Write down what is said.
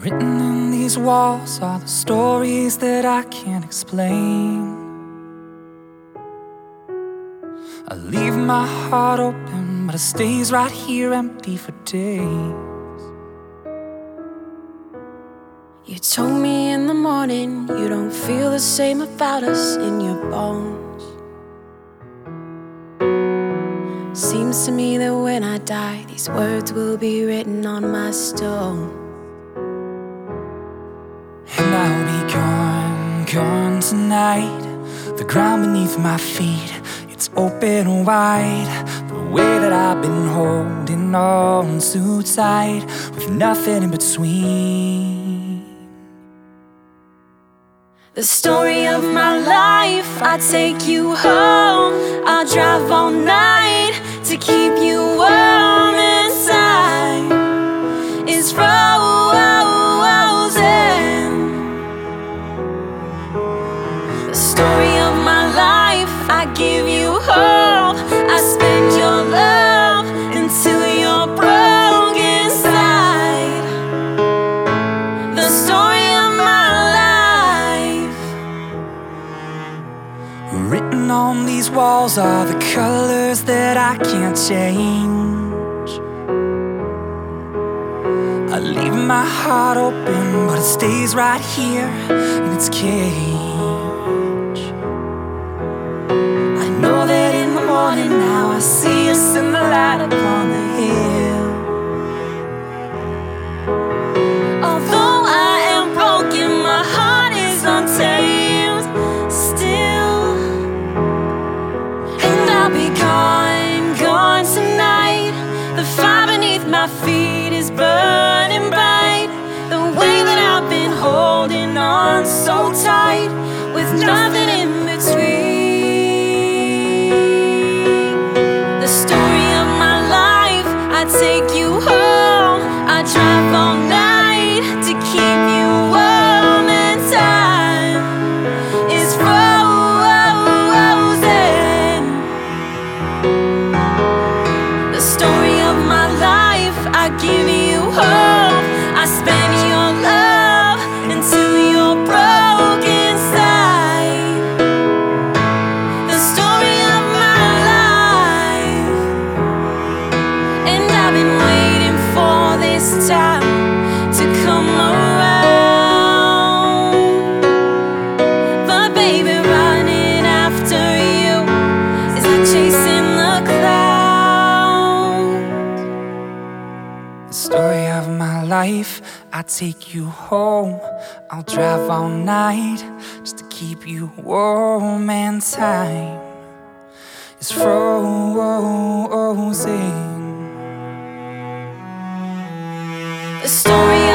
Written in these walls are the stories that I can't explain. I leave my heart open, but it stays right here empty for days. You told me in the morning you don't feel the same about us in your bones. Seems to me that when I die, these words will be written on my stone. And I'll be gone, gone tonight. The ground beneath my feet, it's open wide. The way that I've been holding on too tight, with nothing in between. The story of my life, I take you home. I'll drive all night to keep you warm inside. It's frozen. The story of my life, I give you hope. I spend your love until you're broke inside. The story of my life. Written on these walls are the colors that I can't change. I leave my heart open, but it stays right here in its cage. I know that in the morning now I see us in the light upon the hill. Although I am broken, my heart is untamed still. And I'll be gone, gone tonight. The fire beneath my feet is burning bright. The way that I've been holding on so tight, with nothing in between. The story of my life, I take you home. I drive all night to keep you warm, and time is frozen. The story of my life, I give you hope. I spend your love until you're broke inside. The story of my life. And I've been waiting for this time to come around. But baby, running after you is like chasing the clouds. The story of my life, I take you home. I'll drive all night just to keep you warm, and time is frozen. The story